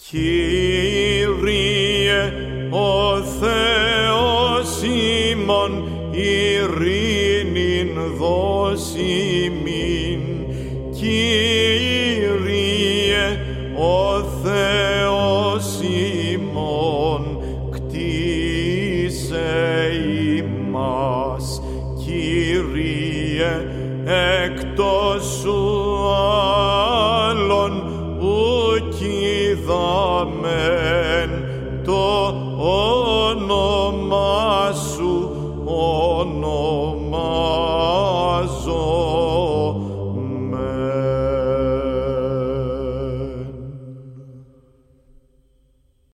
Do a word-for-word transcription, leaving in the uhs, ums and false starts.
Κύριε, ο Θεός ημών, ειρήνην δώσει μην. Κύριε, ο Θεός ημών, κτίσε ημάς. Κύριε, εκτός σου άλλον ουκ είδαμεν, το όνομά σου όνομα.